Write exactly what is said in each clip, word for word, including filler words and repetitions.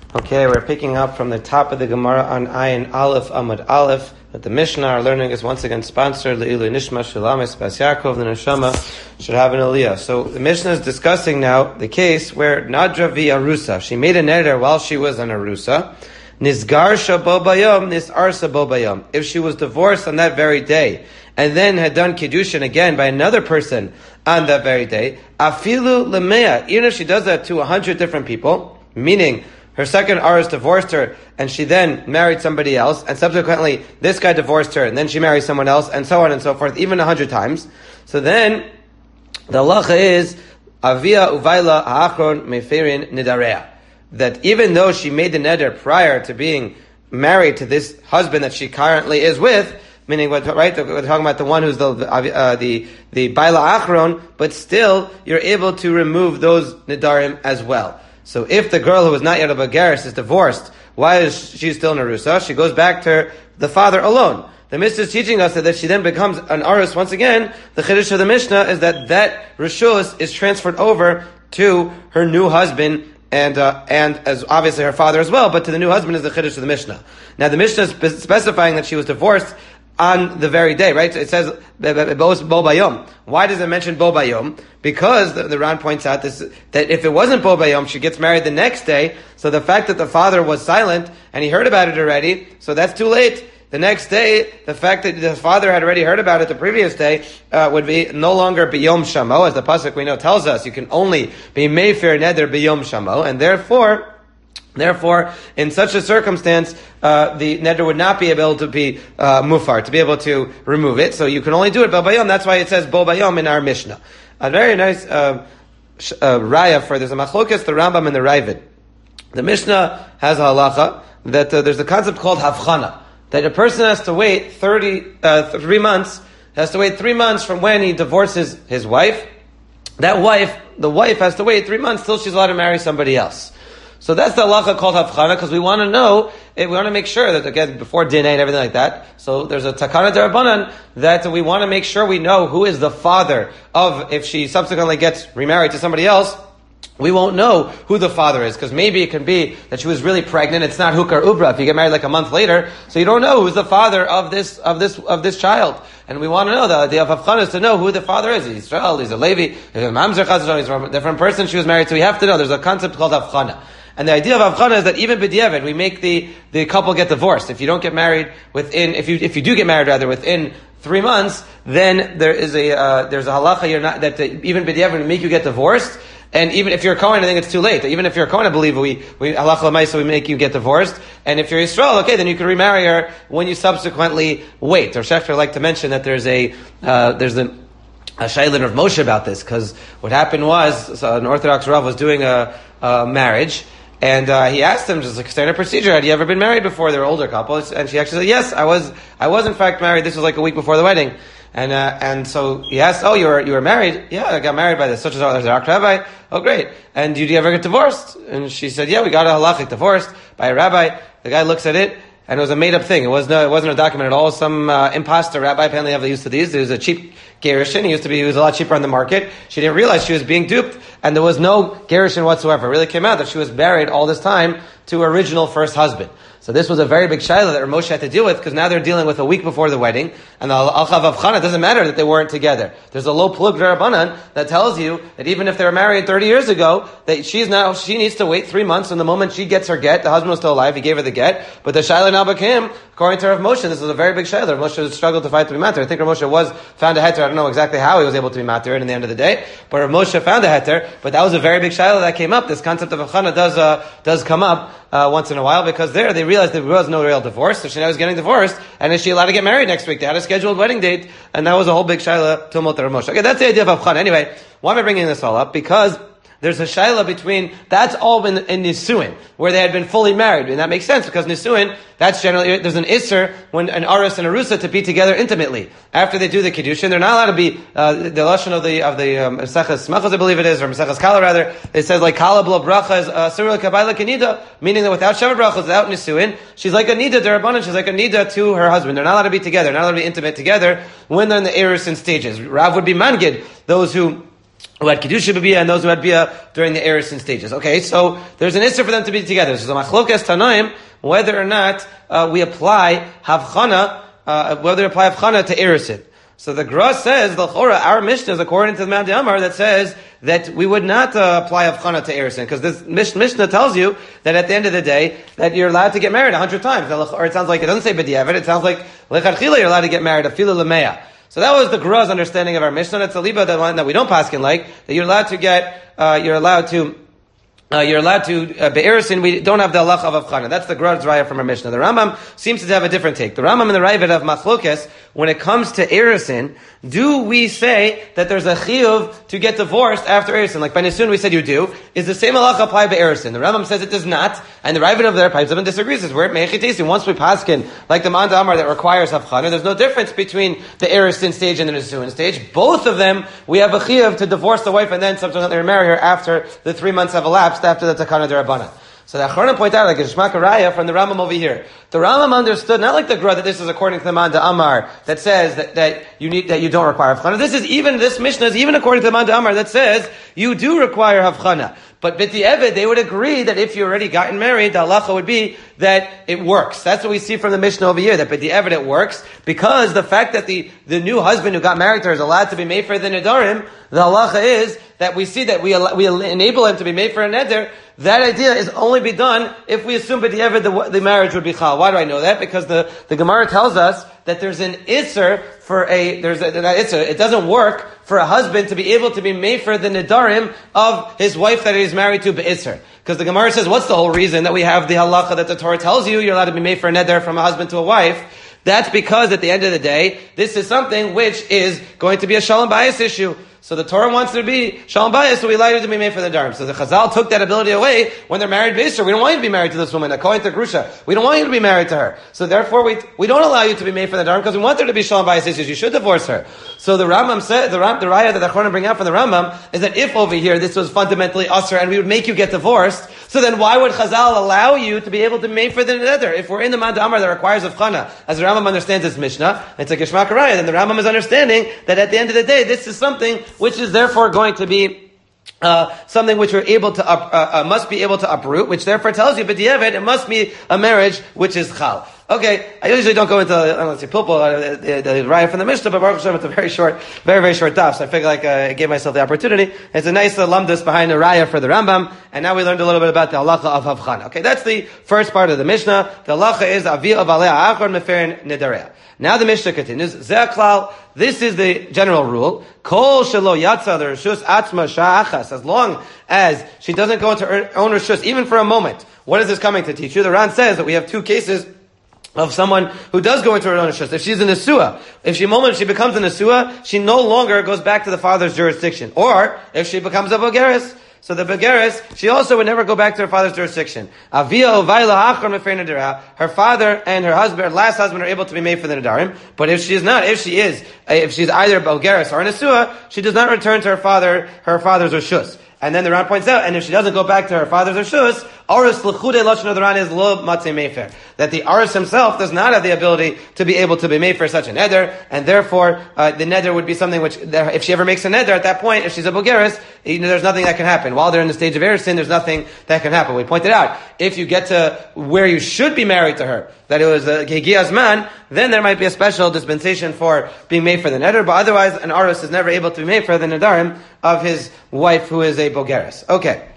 Okay, we're picking up from the top of the Gemara on Ayin Aleph Amud Aleph. That the Mishnah, our learning, is once again sponsored. Le'ilu Nishma Shalamis Bas Yaakov, the Neshama should have an Aliyah. So the Mishnah is discussing now the case where Nadra vi Arusa, she made a neder while she was an Arusa. Nizgarsha bo bayom, nisarsa bo bayom. If she was divorced on that very day, and then had done Kiddushin again by another person on that very day, afilu lemea, even if she does that to a hundred different people, meaning her second Aris divorced her, and she then married somebody else, and subsequently this guy divorced her, and then she married someone else, and so on and so forth, even a hundred times. So then, the halacha is, avia uvaila ha'achron meferin nidarea. That even though she made the neder prior to being married to this husband that she currently is with, meaning, right, we're talking about the one who's the uh, the the baila achron, but still you're able to remove those nidarim as well. So if the girl who was not yet a Bagaris is divorced, why is she still in Arusa? She goes back to her, the father alone. The Mishnah is teaching us that she then becomes an Arus once again. The Chiddush of the Mishnah is that that Rishus is transferred over to her new husband, and uh, and as obviously her father as well, but to the new husband is the Chiddush of the Mishnah. Now the Mishnah is spe- specifying that she was divorced on the very day, right? So it says bo bayom. Why does it mention bo bayom? Because the, the Ran points out this, that if it wasn't bo bayom, she gets married the next day. So the fact that the father was silent and he heard about it already, so that's too late. The next day, the fact that the father had already heard about it the previous day uh, would be no longer biyom shamo, as the pasuk we know tells us. You can only be mefer neder biyom shamo, and therefore. Therefore, in such a circumstance, uh, the neder would not be able to be uh, mufar, to be able to remove it. So you can only do it bo bayom. That's why it says bo bayom in our Mishnah. A very nice uh, sh- uh, raya for there's a machlokas, the Rambam and the Ravid. The Mishnah has a halacha that uh, there's a concept called havchana, that a person has to wait thirty uh, three months, has to wait three months from when he divorces his wife. That wife, the wife, has to wait three months till she's allowed to marry somebody else. So that's the halacha called havchana, because we want to know, we want to make sure that, again, before dinah and everything like that, so there's a takana derabanan that we want to make sure we know who is the father of, if she subsequently gets remarried to somebody else, we won't know who the father is, because maybe it can be that she was really pregnant, it's not hukar ubra, if you get married like a month later, so you don't know who's the father of this, of this, of this child. And we want to know, the idea of havchana is to know who the father is. He's Israel, he's a Levi, he's a mamzer chazon, he's a different person she was married to, we have to know, there's a concept called havchana. And the idea of havchana is that even b'diavad, we make the, the couple get divorced. If you don't get married within, if you, if you do get married rather within three months, then there is a, uh, there's a halacha you're not, that the, even b'diavad will make you get divorced. And even if you're a Kohen, I think it's too late. Even if you're a Kohen, I believe we, we, halacha l'maisa, we make you get divorced. And if you're Yisrael, okay, then you can remarry her when you subsequently wait. Or Shechter like to mention that there's a, uh, there's a, a shailin of Moshe about this, because what happened was, so an Orthodox Rav was doing a, a marriage, and uh, he asked them, just like standard procedure, had you ever been married before? They were older couples, and she actually said, yes, I was. I was in fact married. This was like a week before the wedding, and uh, and so he asked, oh, you were you were married? Yeah, I got married by this such as there's a rabbi. Oh, great. And did you ever get divorced? And she said, yeah, we got a halachic divorce by a rabbi. The guy looks at it, and it was a made up thing. It was no, it wasn't a document at all. Some uh, imposter rabbi apparently have used to these. It was a cheap gerushin. He used to be, he was a lot cheaper on the market. She didn't realize she was being duped, and there was no gerushin whatsoever. It really came out that she was married all this time to her original first husband. So this was a very big shayla that Moshe had to deal with, because now they're dealing with a week before the wedding, and the Alchav of Chana, doesn't matter that they weren't together. There's a low plug derabanan that tells you that even if they were married thirty years ago, that she's now, she needs to wait three months, and the moment she gets her get, the husband was still alive, he gave her the get, but the shayla now became, according to Rav Moshe, this is a very big shayla. Rav Moshe struggled to fight to be matter. I think Rav Moshe was, found a heter, I don't know exactly how he was able to be matter in the end of the day, but Rav Moshe found a heter, but that was a very big shayla that came up. This concept of Chana does, uh, does come up, uh, once in a while, because there, they realized there was no real divorce, so she now was getting divorced, and is she allowed to get married next week? They had a scheduled wedding date, and that was a whole big shayla to Mot Moshe. Okay, that's the idea of Avchan. Anyway, why am I bringing this all up? Because there's a shayla between, that's all in, in Nisuin, where they had been fully married, and that makes sense, because Nisuin, that's generally, there's an Isser, when an Aris and a Rusa to be together intimately. After they do the Kiddushin, they're not allowed to be, uh, the lashon of the, of the, um, Maseches Smachos, I believe it is, or Maseches Kala rather, it says like, Kala b'lo bracha is, uh, Surah Kabayla Kenida, meaning that without Sheva Brachos, without Nisuin, she's like a Nida Derabanan, she's like a Nida to her husband. They're not allowed to be together, they're not allowed to be intimate together when they're in the Erusin stages. Rav would be Mangid, those who who had Kedusha B'Biyah and those who had Biyah during the Erusin stages. Okay, so there's an issue for them to be together. So the Machlokas Tanaim, whether or not uh, we apply Havchana, uh, whether we apply Havchana to Erusin. So the Gra says, the Chora, our Mishnah is according to the Mount Amar that says that we would not uh, apply Havchana to Erusin, because this Mishnah tells you that at the end of the day, that you're allowed to get married a hundred times. Or it sounds like, it doesn't say B'diavad, it sounds like Lechatchila you're allowed to get married, Afila L'meya. So that was the Gra's understanding of our Mishnah. That's a liba that one that we don't paskin like, that you're allowed to get, uh, you're allowed to, Uh, you're allowed to, uh, be'erisin, we don't have the halach of Avchana. That's the Grad Raya from our Mishnah. The Rambam seems to have a different take. The Rambam and the Ravid of Machlokes, when it comes to erisin, do we say that there's a chiyuv to get divorced after erisin? Like by Nisun we said you do. Is the same halach apply by erisin? The Rambam says it does not, and the Ravid of their pipes disagrees. It's where mechitisi. Once we paskin, like the Manda Amar that requires Avchana, there's no difference between the erisin stage and the Nisun stage. Both of them, we have a chiyuv to divorce the wife and then subsequently remarry her after the three months have elapsed after the Takana D'Rabbanan. So the Achronim point out, like a Shema Karaya from the Rambam over here. The Rambam understood, not like the Gra, that this is according to the Manda Amar, that says that, that you need, that you don't require Havchana. This is even, this Mishnah is even according to the Manda Amar that says you do require Havchana. But B'ti Eved, they would agree that if you already gotten married, the halacha would be that it works. That's what we see from the Mishnah over here, that B'ti Eved it works, because the fact that the, the new husband who got married to her is allowed to be made for the Nedarim, the halacha is that we see that we we enable him to be made for a neder. That idea is only be done if we assume B'ti Eved the, the marriage would be chal. Why do I know that? Because the, the Gemara tells us that there's an isser for a, there's a, not isser, it doesn't work for a husband to be able to be made for the nedarim of his wife that he's married to be'isser. Because the Gemara says, what's the whole reason that we have the halacha that the Torah tells you you're allowed to be made for a neder from a husband to a wife? That's because at the end of the day, this is something which is going to be a shalom bayis issue. So the Torah wants there to be shalom bayis, so we allow you to be made for the darim. So the Chazal took that ability away when they're married be'isser. We don't want you to be married to this woman, according to Grusha. We don't want you to be married to her. So therefore we we don't allow you to be made for the darim because we want there to be shalom bayis issues. You should divorce her. So the Rambam said, the, Ram, the raya that the Achronim bring out from the Rambam is that if over here this was fundamentally usher and we would make you get divorced, so then why would Chazal allow you to be able to be made for the neder? If we're in the Manda Amar that requires Avchana, as the Rambam understands this Mishnah, it's a Geshmak Raya, then the Rambam is understanding that at the end of the day, this is something which is therefore going to be uh, something which we're able to up, uh, uh, must be able to uproot, which therefore tells you, but B'diavad, it must be a marriage which is chal. Okay, I usually don't go into, I don't want to say pulpul, uh, the, the, the raya from the Mishnah, but Baruch Hashem, it's a very short, very, very short daf, so I figure like uh, I gave myself the opportunity. It's a nice uh, lumdus behind the raya for the Rambam, and now we learned a little bit about the halacha of Havchana. Okay, that's the first part of the Mishnah. The halacha is Avi of Alea Achron Meferin Nedareya. Now the Mishnah continues, Ze'aklal, this is the general rule, Kol Shelo Yatza L'Reshus Atzma Sha'achas, as long as she doesn't go into her own Reshus, even for a moment. What is this coming to teach you? The Ran says that we have two cases of someone who does go into her own Reshus. If she's a Nesua, if she moment she becomes a Nesua, she no longer goes back to the father's jurisdiction. Or, if she becomes a Bogeres, so the Begeres, she also would never go back to her father's jurisdiction. Avia Ovaila Achron Mefer Nedara. Her father and her husband, her last husband, are able to be made for the Nedarim. But if she is not, if she is, if she's either Bogeres or a Nesua, she does not return to her father, her father's Reshus. And then the Ran points out, and if she doesn't go back to her father's Reshus, Aris L'chude Lashon of the Ran is Lo Matzeh Mefer. That the Aris himself does not have the ability to be able to be made for such a neder, and therefore, uh, the neder would be something which, if she ever makes a neder at that point, if she's a Bogeres, you know, there's nothing that can happen. While they're in the stage of Erisin, there's nothing that can happen. We pointed out, if you get to where you should be married to her, that it was a Gegias man, then there might be a special dispensation for being made for the neder, but otherwise, an Aris is never able to be made for the nedarim of his wife who is a Bogeres. Okay.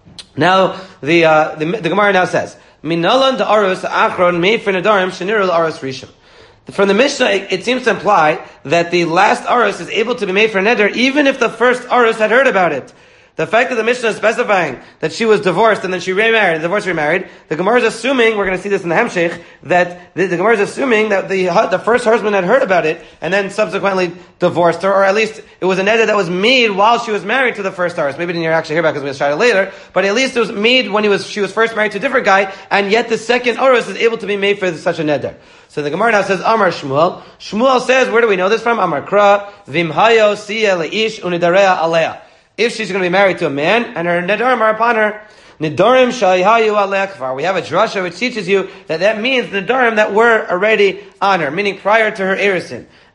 Now, the, uh, the, the Gemara now says, Minalan da Arus Achron made for nedarim shenirul Arus Rishon. From the Mishnah, it, it seems to imply that the last Arus is able to be made for neder even if the first Arus had heard about it. The fact that the Mishnah is specifying that she was divorced and then she remarried, divorced, remarried, the Gemara is assuming, we're going to see this in the Hemshech, that the, the Gemara is assuming that the the first husband had heard about it and then subsequently divorced her, or at least it was a neder that was made while she was married to the first Arus. Maybe didn't actually hear about it because we started later, but at least it was made when he was she was first married to a different guy, and yet the second Arus is able to be made for such a neder. So the Gemara now says, Amar Shmuel. Shmuel says, where do we know this from? Amar Kra, Vimhayo siya leish unidareya alea. If she's going to be married to a man, and her nedarim are upon her, nedarim shayhayu alei kfar. We have a drasha which teaches you that that means nedarim that were already on her, meaning prior to her erisin.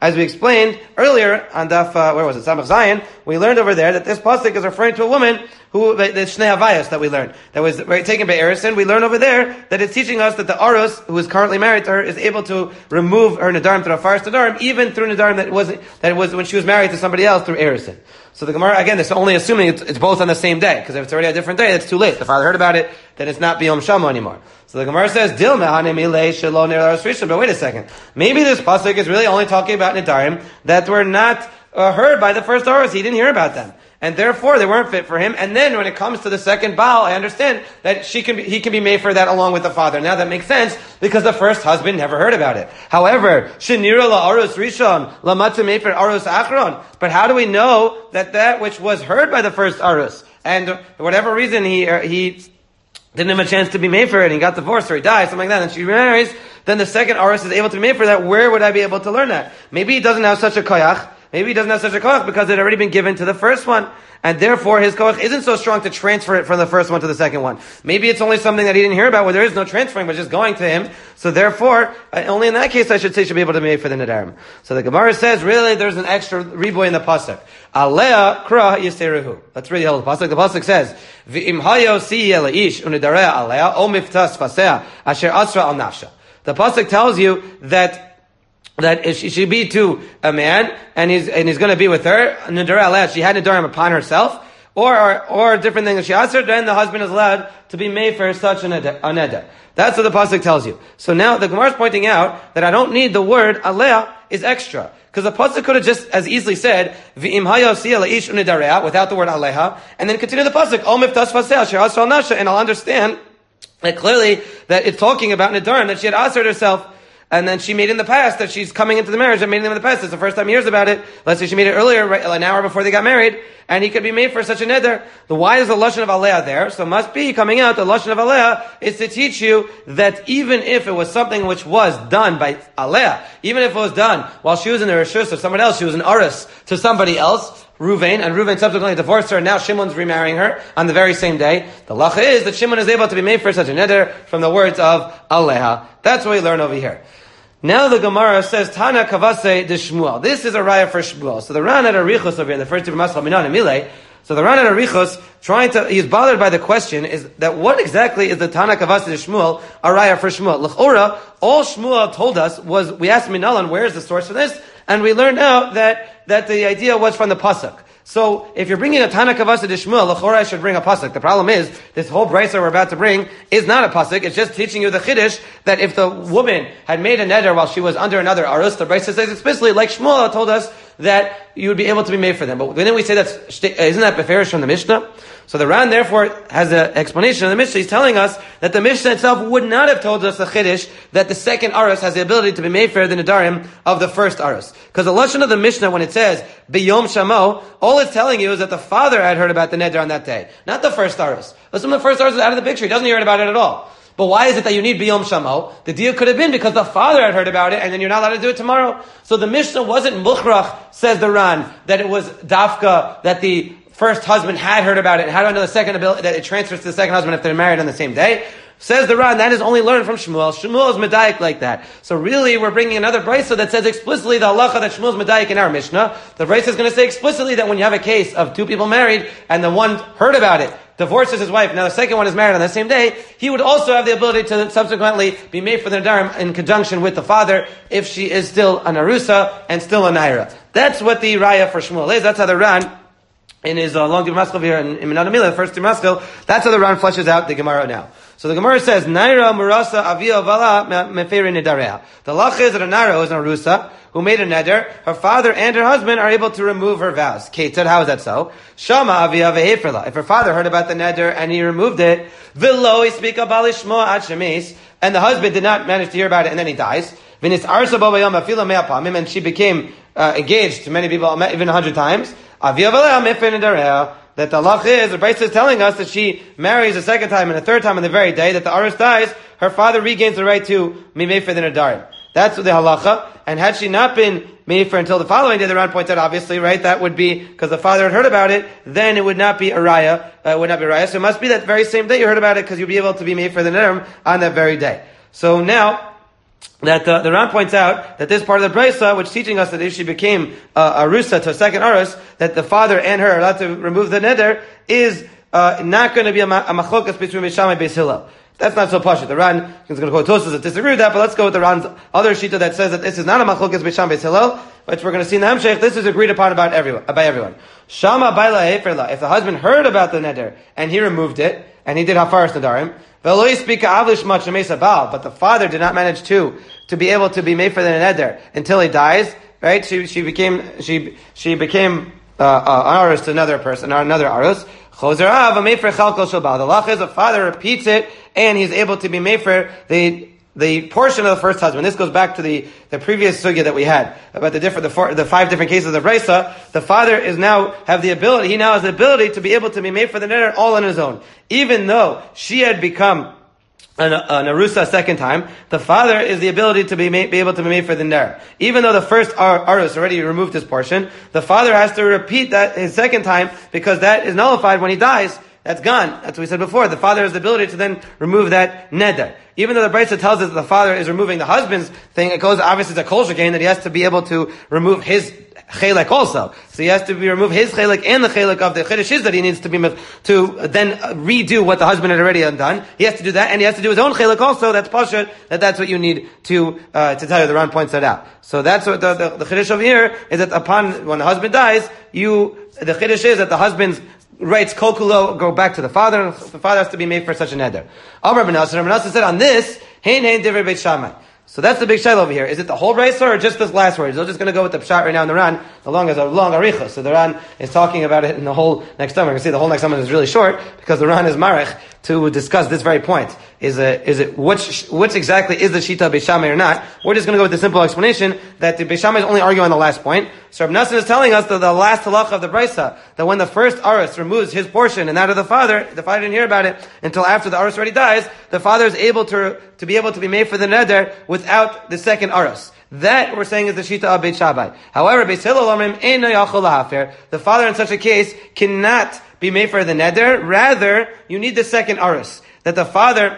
As we explained earlier on Daf, uh, where was it? Samach Zayin, we learned over there that this pasuk is referring to a woman who, the Shnei Havayos that we learned, that was right, taken by Erison. We learned over there that it's teaching us that the Aros, who is currently married to her, is able to remove her Nadarim through a Faris Nadarim, even through Nadarim that wasn't, that was when she was married to somebody else through Erison. So the Gemara, again, it's only assuming it's, it's both on the same day, because if it's already a different day, it's too late. The father heard about it, then it's not Biyom Shama anymore. So the Gemara says, Dil mehanim ilei shelo ner aros rishon. But wait a second. Maybe this pasuk is really only talking about Nadarim that were not uh, heard by the first Aros. He didn't hear about them. And therefore, they weren't fit for him. And then when it comes to the second Baal, I understand that she can be, he can be made for that along with the father. Now that makes sense, because the first husband never heard about it. However, Shenira la Aros Rishon, la Matzah made for Aros Achron. But how do we know that that which was heard by the first Aros, and for whatever reason he, uh, he didn't have a chance to be made for it, and he got divorced, or he died, something like that, and she remarries, then the second Aros is able to be made for that. Where would I be able to learn that? Maybe he doesn't have such a koyach. Maybe he doesn't have such a koach because it had already been given to the first one. And therefore his koach isn't so strong to transfer it from the first one to the second one. Maybe it's only something that he didn't hear about where there is no transferring but just going to him. So therefore, uh, only in that case I should say should be able to be made for the Nadarim. So the Gemara says really there's an extra riboy in the pasuk. Alea kra yiseruhu. Let's read the whole pasuk. The pasuk says, V'im hayo siye leish unidareya alea o miftas fasea asher asra al nafsha. The pasuk tells you that that if she should be to a man, and he's and he's going to be with her, she had Nadarim upon herself, or, or or a different thing that she asked her, then the husband is allowed to be made for such a neder. That's what the pasuk tells you. So now the Gemara is pointing out that I don't need the word alea is extra. Because the pasuk could have just as easily said, V'im hayosiya la'ish unidareya, without the word aleha, and then continue the pasuk, Omif tas faseh, asher asra al nafsha, and I'll understand that clearly that it's talking about Nadarim, that she had assered herself, and then she made in the past that she's coming into the marriage and made them in the past. It's the first time he hears about it. Let's say she made it earlier, right, an hour before they got married, and he could be made for such a neder. The why is the lashon of alea there? So it must be coming out. The lashon of alea is to teach you that even if it was something which was done by alea, even if it was done while she was in the reshus of someone else, she was an aris to somebody else, Ruvain, and Ruvain subsequently divorced her, and now Shimon's remarrying her on the very same day. The lacha is that Shimon is able to be made for such a neder from the words of alea. That's what we learn over here. Now the Gemara says, Tana kavase de Shmuel. This is a raya for Shmuel. So the Ran at Arichos over here, the first two Maschal Minan and Milei. So the Ran at Arichos, trying to, he's bothered by the question, is that what exactly is the Tana kavase de Shmuel, a raya for Shmuel? L'chora, all Shmuel told us was, we asked Minalan, where is the source for this? And we learned out that, that the idea was from the Pasuk. So, if you're bringing a Tana Kavasa de Shmuel, l'chora I should bring a pasuk. The problem is, this whole brisa we're about to bring is not a pasuk. It's just teaching you the chiddush that if the woman had made a neder while she was under another arus, the brisa says explicitly, like Shmuel told us, that you would be able to be made for them. But then we say that's, isn't that beferish from the Mishnah? So the Ran therefore has an explanation of the Mishnah. He's telling us that the Mishnah itself would not have told us the chiddush that the second arus has the ability to be made for the nedarim of the first arus. Because the lashon of the Mishnah, when it says biyom shamo, all it's telling you is that the father had heard about the neder on that day, not the first arus. Assume the first arus is out of the picture; he doesn't hear about it at all. But why is it that you need biyom shamo? The deal could have been because the father had heard about it, and then you're not allowed to do it tomorrow. So the Mishnah wasn't mukhrach, says the Ran, that it was dafka, that the first husband had heard about it, and how do I know the second ability, that it transfers to the second husband if they're married on the same day? Says the Ran, that is only learned from Shmuel. Shmuel is medayik like that. So really, we're bringing another brisa that says explicitly the halacha that Shmuel is medayik in our Mishnah. The brisa is going to say explicitly that when you have a case of two people married, and the one heard about it, divorces his wife, now the second one is married on the same day, he would also have the ability to subsequently be made for the nedarim in conjunction with the father if she is still an arusa and still a naira. That's what the raya for Shmuel is. That's how the Ran, in his uh, long Dimaskal here in, in Minad Amila, the first Dimaskal, that's how the Ran fleshes out the Gemara now. So the Gemara says, Naira Murasa Avia Vala Meferi Nidarea. The lach is that a Naira is an Arusa who made a neder. Her father and her husband are able to remove her vows. Ketzad, how is that so? Shama Avia Veheferla. If her father heard about the neder and he removed it, Vilo Ispika Balishmo Ad Shemes, and the husband did not manage to hear about it and then he dies. Vinis Arsa Babayam Afila Meapamim, and she became uh, engaged to many people, even a hundred times. Avia Vala Meferi Nidarea. That the halach is, the Brisa is telling us that she marries a second time and a third time on the very day that the Aris dies, her father regains the right to be made for the Nadarim. That's the halacha. And had she not been made for until the following day, the Ran points out, obviously, right, that would be, because the father had heard about it, then it would not be a raya, uh, it would not be a raya. So it must be that very same day you heard about it, because you'd be able to be made for the Nadarim on that very day. So now, that uh, the Ran points out that this part of the Brisa, which is teaching us that if she became uh, arusa to a second arus, that the father and her are allowed to remove the neder, is uh, not going to be a, ma- a machlokas between Beis Shammai and Beis Hillel. That's not so pashut. The Ran is going to quote Tosfos that disagree with that, but let's go with the Ran's other shita that says that this is not a machlokas Beis Shammai Beis Hillel, which we're going to see in the Hemshech. This is agreed upon about everyone, by everyone. Shama baila heferla. If the husband heard about the neder and he removed it and he did hafaras nadarim, ve'lo yispika avlish mach shemesa baal, but the father did not manage to to be able to be made for the neder until he dies. Right? She she became she she became uh, uh, an arus to another person, or another arus. The lach is a father repeats it, and he's able to be made for the the portion of the first husband. This goes back to the, the previous sugya that we had about the different the, four, the five different cases of Brisa. The father is now have the ability. He now has the ability to be able to be made for the neder all on his own, even though she had become an, an arusa a second time. The father is the ability to be, made, be able to be made for the neder, even though the first ar- arus already removed his portion. The father has to repeat that his second time because that is nullified when he dies. That's gone. That's what we said before. The father has the ability to then remove that neder. Even though the Brisa tells us that the father is removing the husband's thing, it goes, obviously it's a kol shekain that he has to be able to remove his chelek also. So he has to be remove his chelek and the chelek of the chiddush that he needs to be, to then redo what the husband had already undone. He has to do that, and he has to do his own chelek also. That's pashut, that that's what you need to, uh, to tell you. The Ran points that out. So that's what the, the, the chiddush over here is that upon, when the husband dies, you, the chiddush is that the husband's rights kokulo go back to the father, and the father has to be made for such a neder. Amar Rabbi Nassan, Rabbi Nassan said on this, hein hein divrei Beit Shammai. So that's the big shayla over here. Is it the whole Brisa or just this last word? So we're just going to go with the pshat right now in the Ran. The long is a long aricha. So the Ran is talking about it in the whole next time. We're going to see the whole next time is really short because the Ran is marech to discuss this very point. Is a, is it, which, which exactly is the shita of Beit Shammai or not? We're just going to go with the simple explanation that the Beit Shammai is only arguing on the last point. So Rabbi Nassan is telling us that the last halacha of the Brisa, that when the first arus removes his portion and that of the father, the father didn't hear about it until after the arus already dies, the father is able to, to be able to be made for the neder without the second arus. That we're saying is the shita of Beit Shammai. However, Beis Hillel omrim eino yachol lahafer. The father in such a case cannot be made for the neder. Rather, you need the second arus. That the father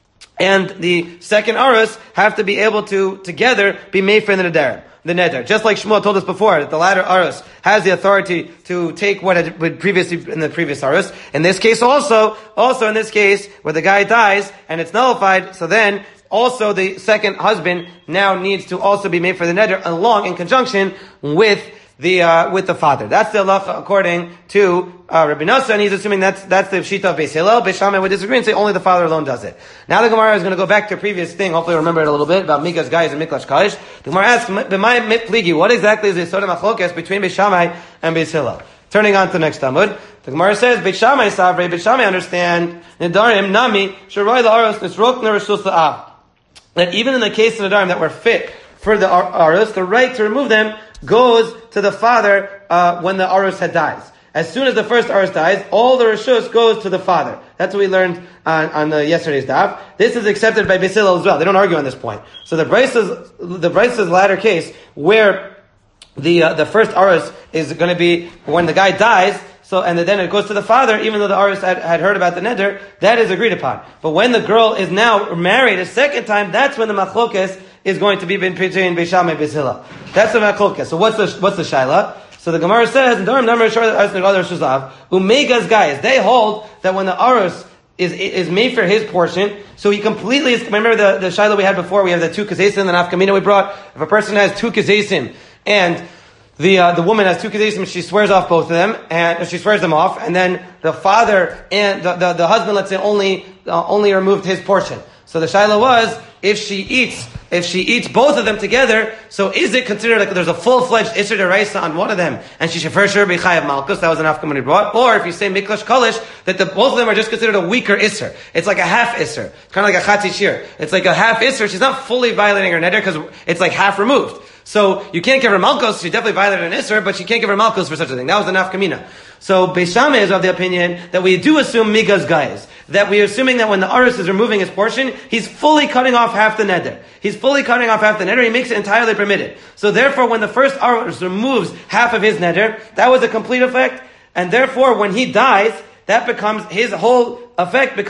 and the second arus have to be able to together be made for the neder. The neder. Just like Shmuel told us before, that the latter arus has the authority to take what had been previously in the previous arus. In this case also, also in this case, where the guy dies and it's nullified, so then also the second husband now needs to also be made for the neder along in conjunction with the uh, with the father. That's the halacha according to uh, Rabbi Nassan, and he's assuming that's that's the shita of Beis Hillel. Beis Shammai would disagree and say only the father alone does it. Now the Gemara is going to go back to a previous thing. Hopefully, remember it a little bit about Migas guys and Miklash Kaish. The Gemara asks, "B'may mitpligi? What exactly is the sort of machlokes between Beis Shammai and Beis Hillel?" Turning on to the next Talmud, the Gemara says, "Beis Shammai savrei, Beis Shammai understand nedarim nami sheroy la'aros nisrok nereshus la'av." That even in the case of nedarim that were fit for the arus, the right to remove them goes to the father uh, when the arus had dies. As soon as the first arus dies, all the reshus goes to the father. That's what we learned on, on the yesterday's daf. This is accepted by Beis Hillel as well. They don't argue on this point. So the Brisa's the Brisa's latter case, where the uh, the first arus is going to be when the guy dies. So, and then it goes to the father, even though the arus had, had heard about the neder, that is agreed upon. But when the girl is now married a second time, that's when the machlokes is going to be between Beis Shammai and Beis Hillel. That's the machlokes. So what's the, what's the shaila? So the Gemara says, Umegas guys, they hold that when the arus is, is made for his portion, so he completely is, remember the, the shaila we had before, we have the two kazesim, the nafkamina we brought. If a person has two kazesim, and The uh, the woman has two kazesim, she swears off both of them, and she swears them off, and then the father and the, the, the husband, let's say, only uh, only removed his portion. So the shaila was, if she eats, if she eats both of them together, so is it considered like there's a full-fledged Isser D'Oraisa on one of them, and she should for sure be Chayav Malkus, that was an afkamani brought, or if you say Miklash Kalish, that the, both of them are just considered a weaker Isser. It's like a half Isser. It's kind of like a Chatzi Shir. It's like a half Isser, she's not fully violating her neder, because it's like half removed. So you can't give her Malkos, she definitely violated an Isser, but she can't give her Malkos for such a thing. That was the nafkamina. So Beis Shammai is of the opinion that we do assume Migas Gaiz. That we are assuming that when the Arus is removing his portion, he's fully cutting off half the neder. He's fully cutting off half the neder, he makes it entirely permitted. So therefore when the first Arus removes half of his neder, that was a complete effect, and therefore when he dies, that becomes, his whole effect becomes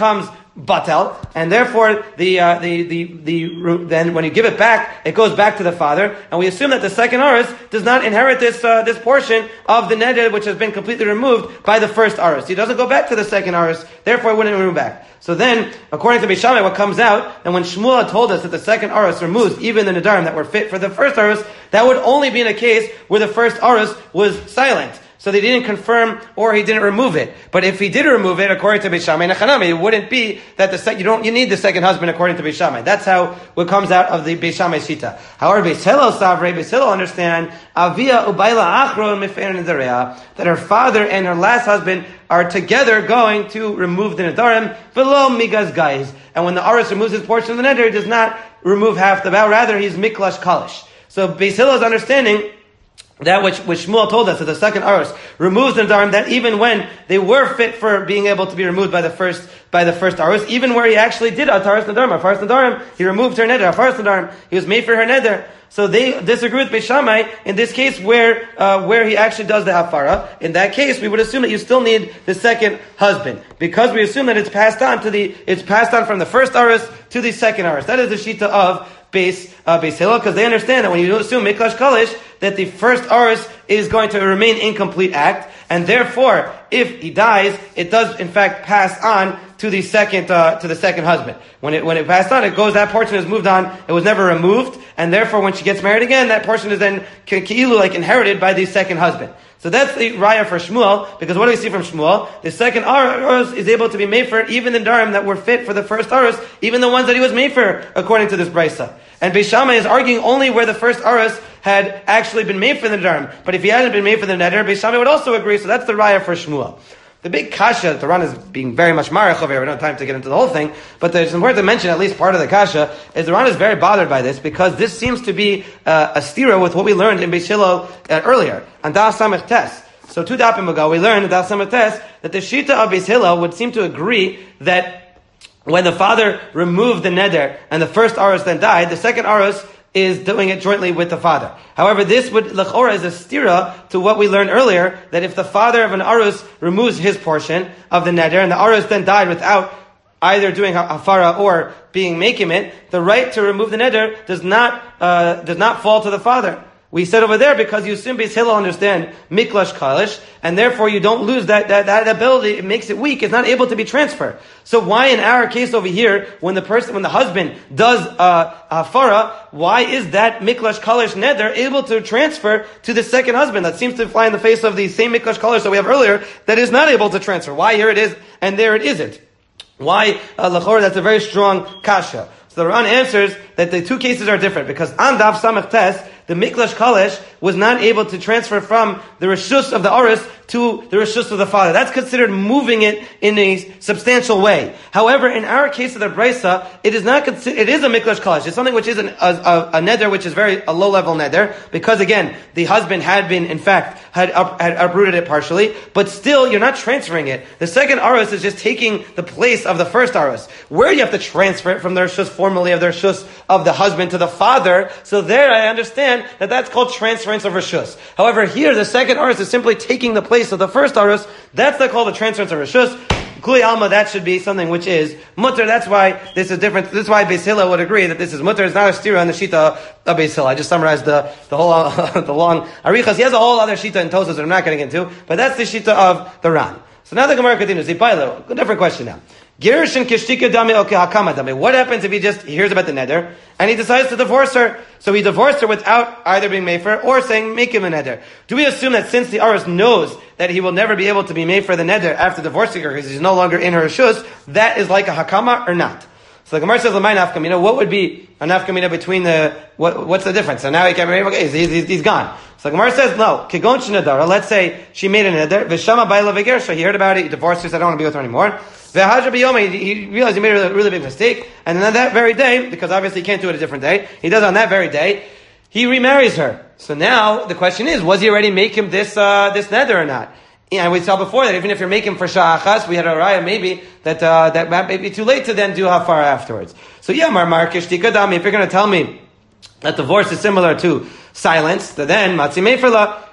batel, and therefore the, uh, the, the, the, then when you give it back, it goes back to the father, and we assume that the second aris does not inherit this, uh, this portion of the neder which has been completely removed by the first aris. He doesn't go back to the second aris, therefore it wouldn't remove back. So then, according to Beis Shammai, what comes out, and when Shmuel told us that the second aris removes even the nedarim that were fit for the first aris, that would only be in a case where the first aris was silent. So they didn't confirm, or he didn't remove it. But if he did remove it, according to Beis Shammai and Hanami, it wouldn't be that the sec- you don't you need the second husband according to Beis Shammai. That's how what comes out of the Beis Shammai shita. However, Beis Hillel Savrei, Beis Hillel understand Avia Ubayla Achron Mefer Nedareha, that her father and her last husband are together going to remove the nedarim below migas guys. And when the aris removes his portion of the neder, he does not remove half the vow. Rather, he's miklash kalish. So Beis Hillel's understanding that which, which Shmuel told us that the second aris removes the nedarim, that even when they were fit for being able to be removed by the first by the first aris, even where he actually did ataras nedarim, afaras nedarim, he removed her neder, afaras nedarim, he was made for her neder. So they disagree with Beis Shammai in this case where uh, where he actually does the hafara. In that case, we would assume that you still need the second husband, because we assume that it's passed on to the it's passed on from the first aris to the second aris. That is the shita of Beis uh, Beis Hillel, because they understand that when you assume miklash kalish, that the first aris is going to remain incomplete act, and therefore, if he dies, it does in fact pass on to the second uh, to the second husband. When it when it passed on, it goes that portion is moved on. It was never removed, and therefore, when she gets married again, that portion is then keilu like inherited by the second husband. So that's the raya for Shmuel, because what do we see from Shmuel? The second aris is able to be made for even the darim that were fit for the first aris, even the ones that he was made for, according to this brisa. And Beis Shammai is arguing only where the first aris had actually been made for the darim. But if he hadn't been made for the neder, Beis Shammai would also agree. So that's the raya for Shmuel. The big kasha that the Ran is being very much marach over here. We don't have time to get into the whole thing, but it's important to mention at least part of the kasha is the Ran is very bothered by this, because this seems to be uh, a stira with what we learned in Beis Hillel uh, earlier on Daf Samech Tes. So two dapim ago, we learned in Daf Samech Tes that the shita of Beis Hillel would seem to agree that when the father removed the neder and the first aris then died, the second aris is doing it jointly with the father. However, this would, l'chora, is a stira to what we learned earlier, that if the father of an arus removes his portion of the neder, and the arus then died without either doing hafara or being making it, the right to remove the neder does not, uh, does not fall to the father. We said over there because you assume Beis Hillel understand miklash kalish, and therefore you don't lose that, that, that ability. It makes it weak. It's not able to be transferred. So why in our case over here, when the person, when the husband does uh, hafara, why is that miklash kalish neder able to transfer to the second husband? That seems to fly in the face of the same miklash kalish that we have earlier that is not able to transfer. Why here it is and there it isn't? Why uh, l'chor? That's a very strong kasha. So the Ran answers that the two cases are different, because on Daf Samech Tes, the Miklash Kalesh was not able to transfer from the Rishus of the Aris to the Rishus of the father. That's considered moving it in a substantial way. However, in our case of the Brisa, it is not considered, it is a Miklash Kalesh. It's something which is an, a, a, a neder, which is very, a low-level neder, because again, the husband had been, in fact, had, up, had uprooted it partially, but still, you're not transferring it. The second Aris is just taking the place of the first Aris. Where you have to transfer it from the Rishus formally of the Rishus of the husband to the father, so there I understand that that's called transference of Rishus. However, here, the second Aris is simply taking the place of the first Aris. That's not called the transference of Rishus. Kuli Alma, that should be something which is mutter. That's why this is different. This is why Beis Hillel would agree that this is mutter. It's not a stira on the shita of Beis Hillel. I just summarized the, the whole, uh, the long arichas. He has a whole other shita in Tosas that I'm not getting into, but that's the shita of the Ran. So now the Gemara continues. A different question now. Gerushin kishtika dami oke hakama dami. What happens if he just hears about the neder and he decides to divorce her? So he divorced her without either being made for or saying make him a neder. Do we assume that since the Aris knows that he will never be able to be made for the neder after divorcing her because he's no longer in her shus, that is like a hakama or not? So the Gemara says, "L'may nafkamina." What would be a nafkamina between the what? What's the difference? So now he can't be okay. He's, he's, he's gone. So the Gemara says, "No." Kigon shenadara. Let's say she made a neder. V'shama ba'ila v'gersha. He heard about it. He divorced her. Said, "I don't want to be with her anymore." V'hadra b'yoma. He realized he made a really big mistake, and then on that very day, because obviously he can't do it a different day, he does it on that very day. He remarries her. So now the question is, was he already make him this uh, this neder or not? And we saw before that even if you're making for sha'achas, we had a raya maybe that uh, that may be too late to then do hafara afterwards. So yeah, mar markish tikadami. If you're going to tell me that divorce is similar to silence, then matzi meferla,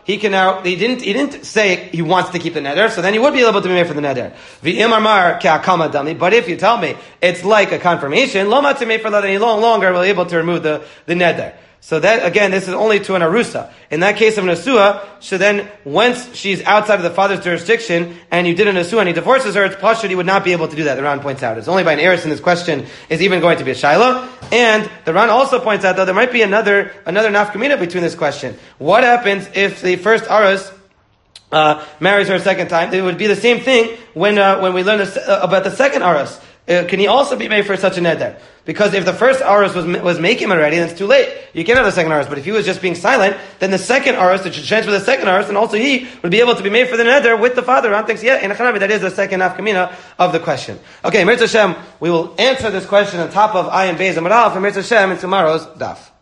he can now, he didn't, he didn't say he wants to keep the neder, so then he would be able to be made for the neder. V'im amar ka'akama dami, but if you tell me it's like a confirmation, lo matzeh for then he no longer will be able to remove the, the neder. So that, again, this is only to an arusa. In that case of an asua, so then, once she's outside of the father's jurisdiction, and you did an asua and he divorces her, it's pashut, he would not be able to do that, the Ran points out. It's only by an eris in this question is even going to be a shaila. And the Ran also points out, though, there might be another, another nafkamina between this question. What happens if the first aras, uh, marries her a second time? It would be the same thing when, uh, when we learn this, uh, about the second aras. Uh, can he also be made for such a neder? Because if the first aros was was making him already, then it's too late. You can't have the second aros. But if he was just being silent, then the second aros, it should transfer the second aros, and also he would be able to be made for the neder with the father. Ran thinks, yeah, in Achanami, that is the second nafkamina of the question. Okay, Mirz Hashem, we will answer this question on top of Ayin Beis Amud Aleph, and Mirz Hashem in tomorrow's daf.